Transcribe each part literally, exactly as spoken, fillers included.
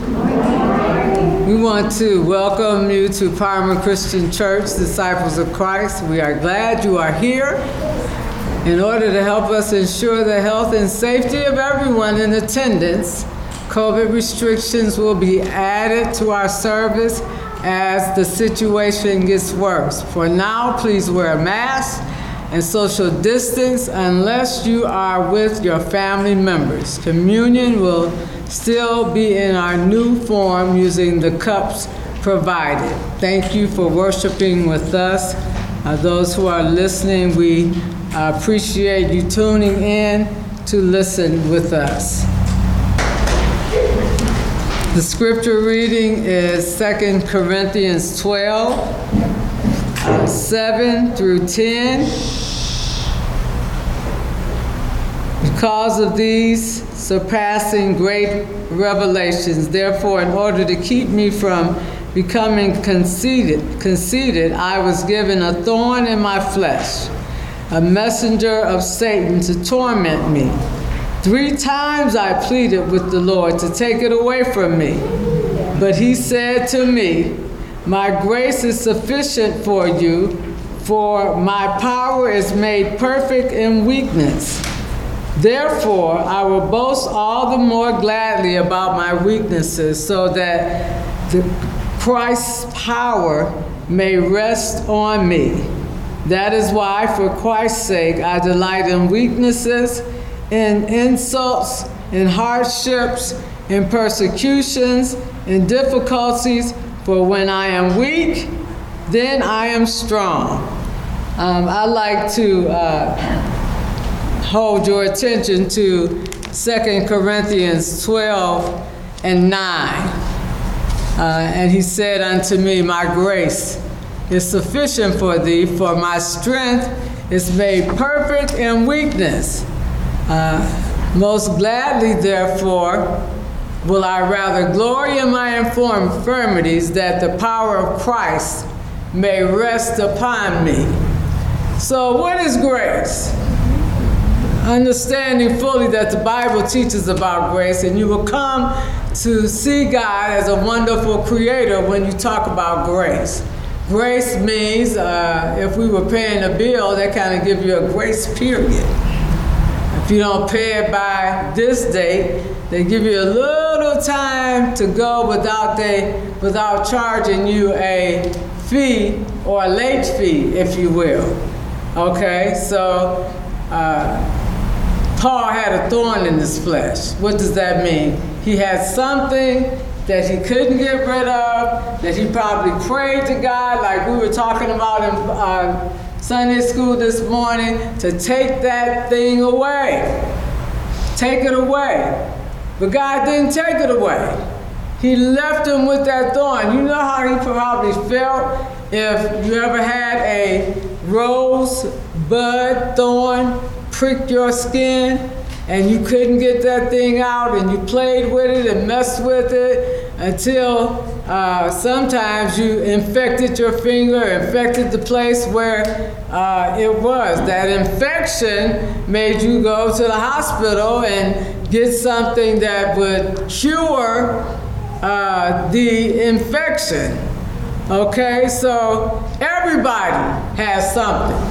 We want to welcome you to Parma Christian Church, Disciples of Christ. We are glad you are here. In order to help us ensure the health and safety of everyone in attendance, COVID restrictions will be added to our service as the situation gets worse. For now, please wear a mask and social distance unless you are with your family members. Communion will still be in our new form using the cups provided. Thank you for worshiping with us. Uh, those who are listening, we uh, appreciate you tuning in to listen with us. The scripture reading is Second Corinthians twelve, uh, seven through ten. Because of these surpassing great revelations, therefore, in order to keep me from becoming conceited, conceited, I was given a thorn in my flesh, a messenger of Satan to torment me. Three times I pleaded with the Lord to take it away from me. But he said to me, my grace is sufficient for you, for my power is made perfect in weakness. Therefore, I will boast all the more gladly about my weaknesses, so that the Christ's power may rest on me. That is why, for Christ's sake, I delight in weaknesses, in insults, in hardships, in persecutions, in difficulties, for when I am weak, then I am strong. Um, I like to uh, hold your attention to Second Corinthians twelve and nine. Uh, and he said unto me, my grace is sufficient for thee, for my strength is made perfect in weakness. Uh, most gladly, therefore, will I rather glory in my infirmities, that the power of Christ may rest upon me. So what is grace? Understanding fully that the Bible teaches about grace, and you will come to see God as a wonderful creator when you talk about grace. Grace means, uh, if we were paying a bill, that kind of give you a grace period. If you don't pay it by this date, they give you a little time to go without they without charging you a fee or a late fee, if you will. Okay, so uh, Paul had a thorn in his flesh. What does that mean? He had something that he couldn't get rid of, that he probably prayed to God, like we were talking about in uh, Sunday school this morning, to take that thing away. Take it away. But God didn't take it away. He left him with that thorn. You know how he probably felt if you ever had a rose bud thorn prick your skin and you couldn't get that thing out, and you played with it and messed with it until uh, sometimes you infected your finger, infected the place where uh, it was. That infection made you go to the hospital and get something that would cure uh, the infection. Okay, so everybody has something.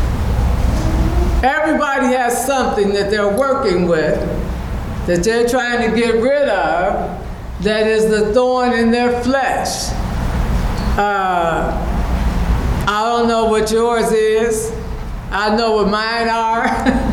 Everybody has something that they're working with, that they're trying to get rid of, that is the thorn in their flesh. Uh, I don't know what yours is. I know what mine are.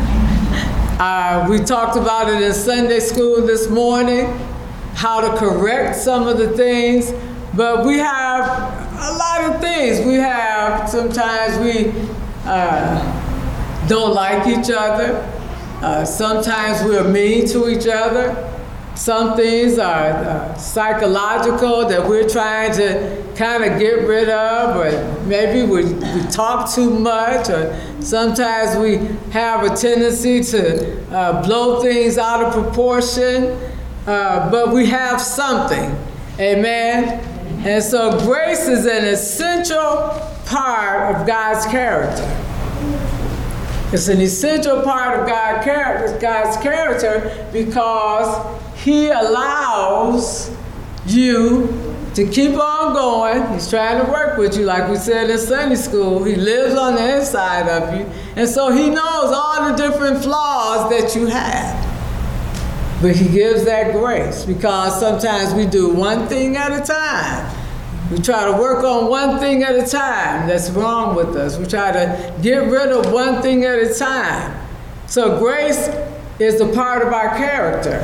uh, we talked about it in Sunday school this morning, how to correct some of the things, but we have a lot of things. We have, sometimes we, uh, don't like each other. Uh, sometimes we're mean to each other. Some things are uh, psychological that we're trying to kind of get rid of, or maybe we, we talk too much, or sometimes we have a tendency to uh, blow things out of proportion, uh, but we have something. Amen? And so grace is an essential part of God's character. It's an essential part of God's character, God's character because he allows you to keep on going. He's trying to work with you, like we said in Sunday school. He lives on the inside of you. And so he knows all the different flaws that you have. But he gives that grace, because sometimes we do one thing at a time. We try to work on one thing at a time that's wrong with us. We try to get rid of one thing at a time. So grace is a part of our character.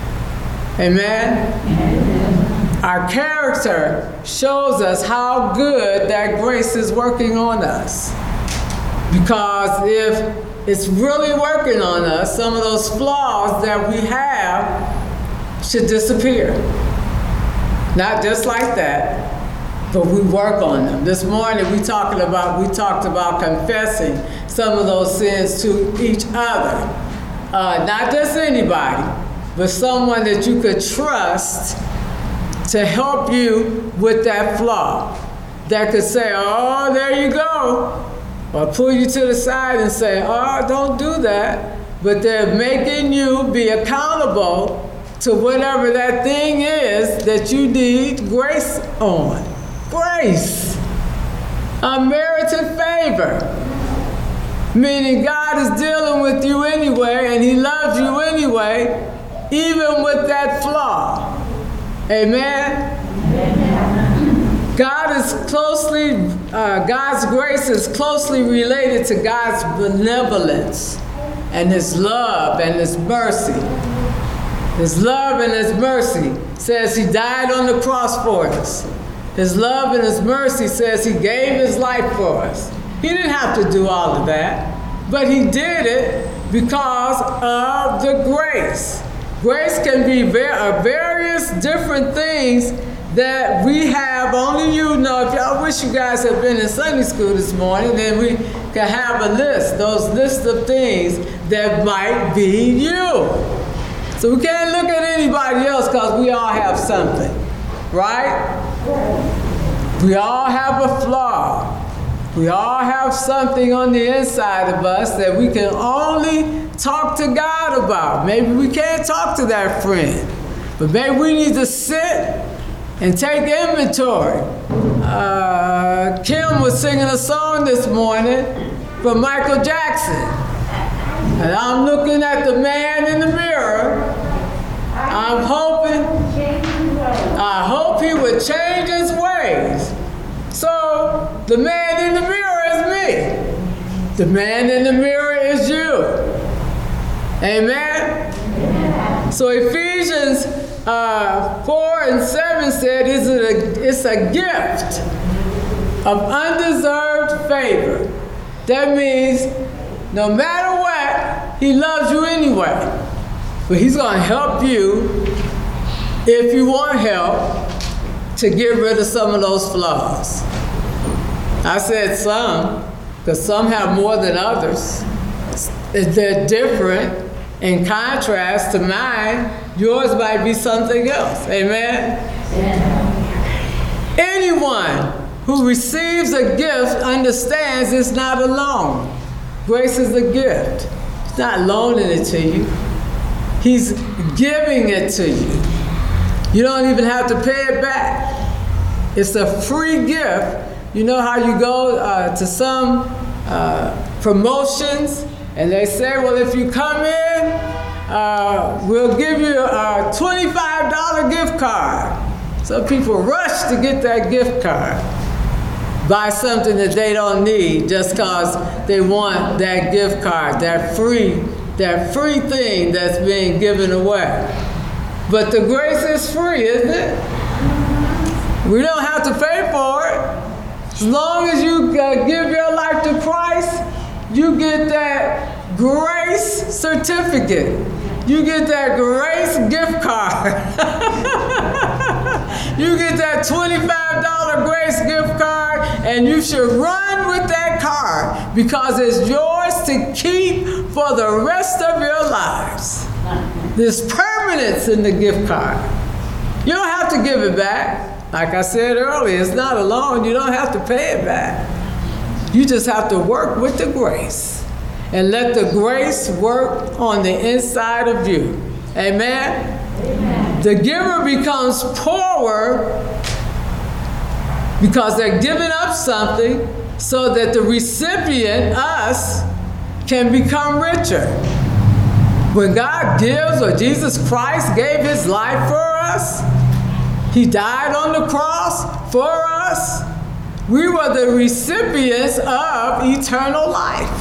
Amen? Amen. Our character shows us how good that grace is working on us. Because if it's really working on us, some of those flaws that we have should disappear. Not just like that, but we work on them. This morning we talking about we talked about confessing some of those sins to each other. Uh, not just anybody, but someone that you could trust to help you with that flaw. That could say, oh, there you go. Or pull you to the side and say, oh, don't do that. But they're making you be accountable to whatever that thing is that you need grace on. Grace. Unmerited favor. Meaning God is dealing with you anyway, and he loves you anyway, even with that flaw. Amen? Amen. God is closely, uh, God's grace is closely related to God's benevolence and his love and his mercy. His love and his mercy says he died on the cross for us. His love and his mercy says he gave his life for us. He didn't have to do all of that, but he did it because of the grace. Grace can be ver- various different things that we have. Only you know. If y'all wish you guys had been in Sunday school this morning, then we could have a list, those lists of things that might be you. So we can't look at anybody else because we all have something, right? We all have a flaw. We all have something on the inside of us that we can only talk to God about. Maybe we can't talk to that friend, but maybe we need to sit and take inventory. Uh, Kim was singing a song this morning from Michael Jackson. And I'm looking at the man in the mirror. I'm hoping, I hope he would change his ways. So the man in the mirror is me. The man in the mirror is you. Amen? Amen. So Ephesians uh, four and seven said it's a, it's a gift of undeserved favor. That means no matter what, he loves you anyway. But he's going to help you, if you want help, to get rid of some of those flaws. I said some, because some have more than others. They're different. In contrast to mine, yours might be something else. Amen? Yeah. Anyone who receives a gift understands it's not a loan. Grace is a gift. He's not loaning it to you. He's giving it to you. You don't even have to pay it back. It's a free gift. You know how you go uh, to some uh, promotions and they say, well, if you come in, uh, we'll give you a twenty-five dollar gift card. So people rush to get that gift card. Buy something that they don't need just because they want that gift card, that free, that free thing that's being given away. But the grace is free, isn't it? We don't have to pay for it. As long as you uh, give your life to Christ, you get that grace certificate. You get that grace gift card. You get that twenty-five dollar grace gift card, and you should run with that card because it's yours to keep for the rest of your lives. There's permanence in the gift card. You don't have to give it back. Like I said earlier, it's not a loan. You don't have to pay it back. You just have to work with the grace and let the grace work on the inside of you. Amen? Amen. The giver becomes poorer because they're giving up something so that the recipient, us, can become richer. When God gives, or Jesus Christ gave his life for us, he died on the cross for us, we were the recipients of eternal life.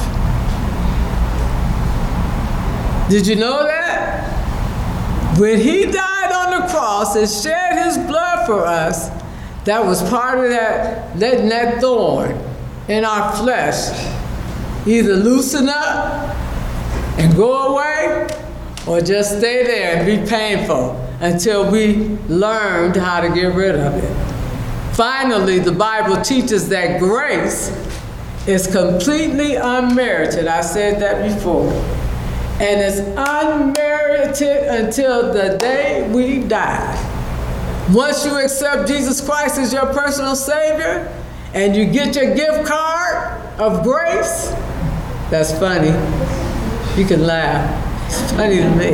Did you know that? When he died on the cross and shed his blood for us, that was part of that, letting that thorn in our flesh either loosen up and go away, or just stay there and be painful until we learned how to get rid of it. Finally, the Bible teaches that grace is completely unmerited. I said that before. And it's unmerited until the day we die. Once you accept Jesus Christ as your personal Savior and you get your gift card of grace, that's funny. You can laugh. It's funny to me.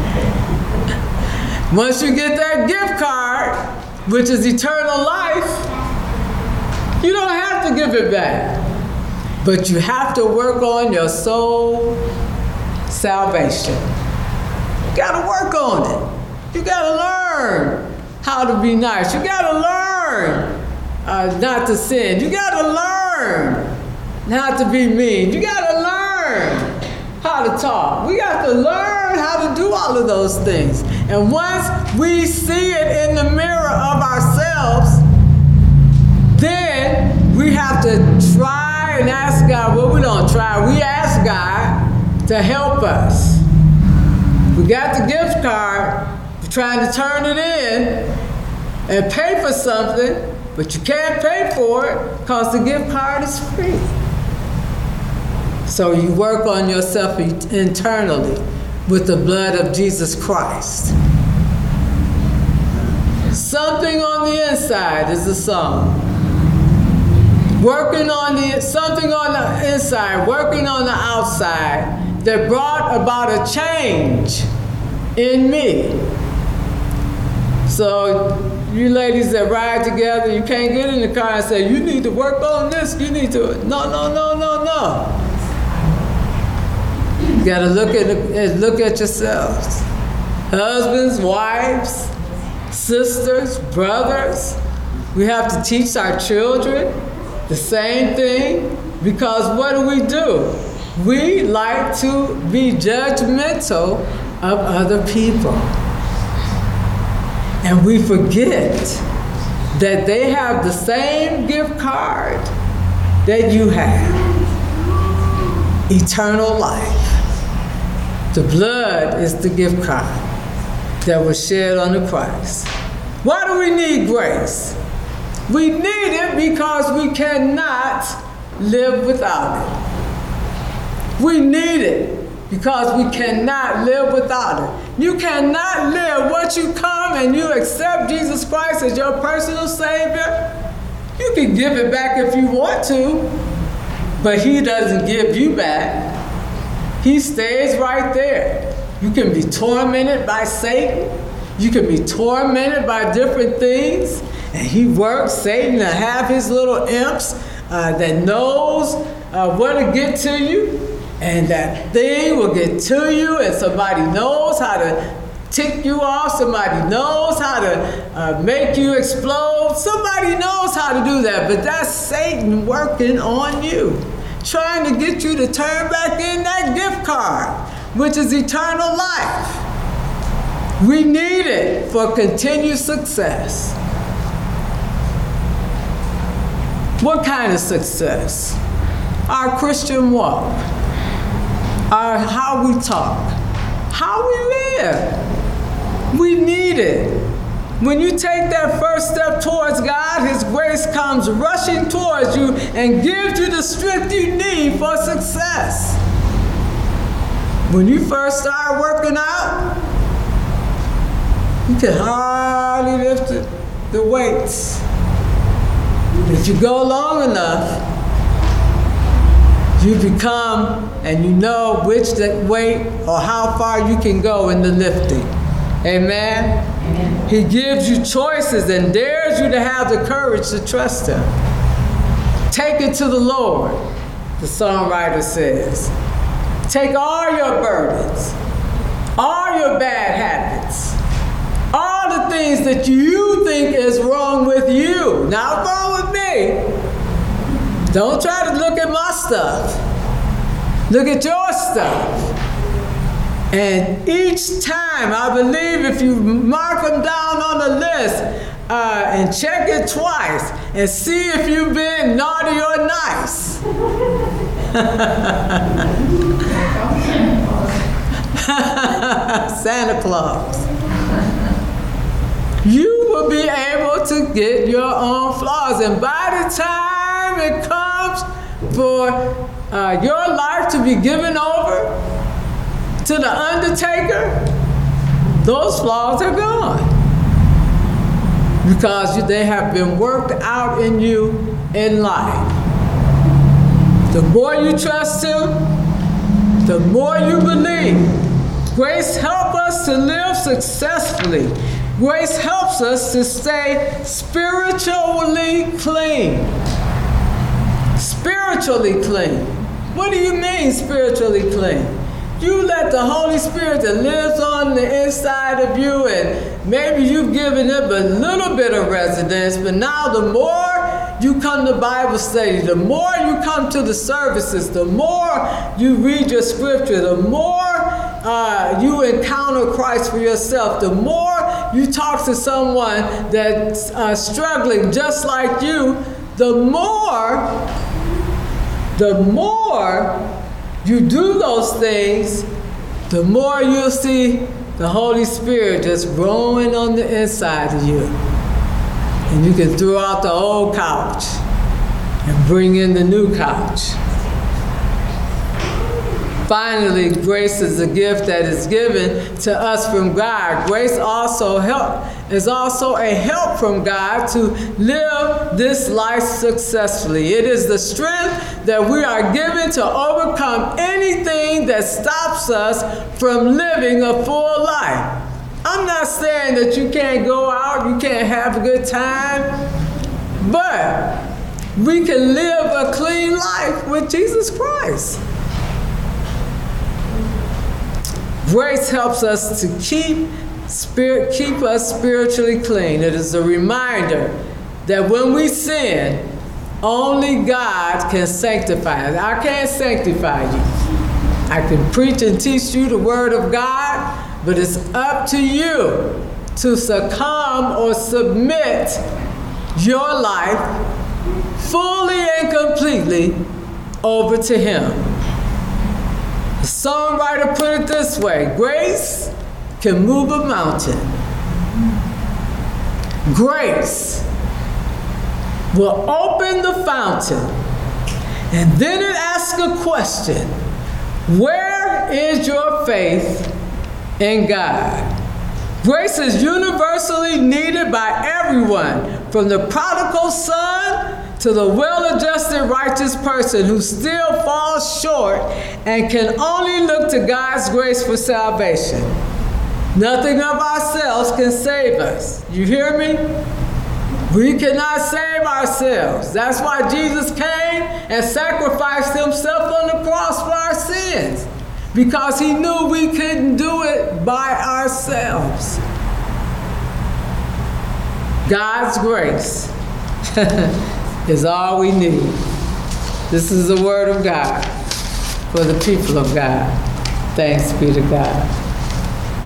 Once you get that gift card, which is eternal life, you don't have to give it back. But you have to work on your soul salvation. You gotta work on it. You gotta learn how to be nice. You gotta learn uh, not to sin. You gotta learn not to be mean. You gotta learn how to talk. We got to learn how to do all of those things. And once we see it in the mirror of ourselves, then we have to try and ask God. Well, we don't try. We ask God to help us. We got the gift card. We're trying to turn it in and pay for something, but you can't pay for it because the gift card is free. So you work on yourself internally with the blood of Jesus Christ. Something on the inside is the song. Working on the, something on the inside, working on the outside that brought about a change in me. So you ladies that ride together, you can't get in the car and say, you need to work on this, you need to, no, no, no, no, no. You gotta look at look at yourselves. Husbands, wives, sisters, brothers. We have to teach our children the same thing, because what do we do? We like to be judgmental of other people. And we forget that they have the same gift card that you have. Eternal life. The blood is the gift card that was shed on the cross. Why do we need grace? We need it because we cannot live without it. We need it because we cannot live without it. You cannot live. Once you come and you accept Jesus Christ as your personal Savior, you can give it back if you want to, but He doesn't give you back. He stays right there. You can be tormented by Satan. You can be tormented by different things. And he works, Satan, to have his little imps uh, that knows uh, what to get to you. And that thing will get to you, and somebody knows how to tick you off. Somebody knows how to uh, make you explode. Somebody knows how to do that. But that's Satan working on you, trying to get you to turn back in that gift card, which is eternal life. We need it for continued success. What kind of success? Our Christian walk, our how we talk, how we live. We need it. When you take that first step towards God, His grace comes rushing towards you and gives you the strength you need for success. When you first start working out, you can hardly lift the, the weights. If you go long enough, you become, and you know which weight or how far you can go in the lifting. Amen? He gives you choices and dares you to have the courage to trust him. Take it to the Lord, the songwriter says. Take all your burdens, all your bad habits, all the things that you think is wrong with you, not wrong with me. Don't try to look at my stuff. Look at your stuff. And each time, I believe if you mark them down on the list uh, and check it twice and see if you've been naughty or nice. Santa Claus. You will be able to get your own flaws. And by the time it comes for uh, your life to be given over to the undertaker, those flaws are gone. Because you, they have been worked out in you in life. The more you trust him, the more you believe. Grace helps us to live successfully. Grace helps us to stay spiritually clean. Spiritually clean. What do you mean spiritually clean? You let the Holy Spirit that lives on the inside of you, and maybe you've given it a little bit of residence, but now the more you come to Bible study, the more you come to the services, the more you read your scripture, the more uh, you encounter Christ for yourself, the more you talk to someone that's uh, struggling just like you, the more, the more you do those things, the more you'll see the Holy Spirit just growing on the inside of you. And you can throw out the old couch and bring in the new couch. Finally, grace is a gift that is given to us from God. Grace also help, is also a help from God to live this life successfully. It is the strength that we are given to overcome anything that stops us from living a full life. I'm not saying that you can't go out, you can't have a good time, but we can live a clean life with Jesus Christ. Grace helps us to keep spirit, keep us spiritually clean. It is a reminder that when we sin, only God can sanctify us. I can't sanctify you. I can preach and teach you the word of God, but it's up to you to succumb or submit your life fully and completely over to him. The songwriter put it this way: grace can move a mountain. Grace will open the fountain, and then it asks a question: where is your faith in God? Grace is universally needed by everyone, from the prodigal son to the well-adjusted righteous person who still falls short and can only look to God's grace for salvation. Nothing of ourselves can save us. You hear me? We cannot save ourselves. That's why Jesus came and sacrificed himself on the cross for our sins, because he knew we couldn't do it by ourselves. God's grace is all we need. This is the word of God for the people of God. Thanks be to God.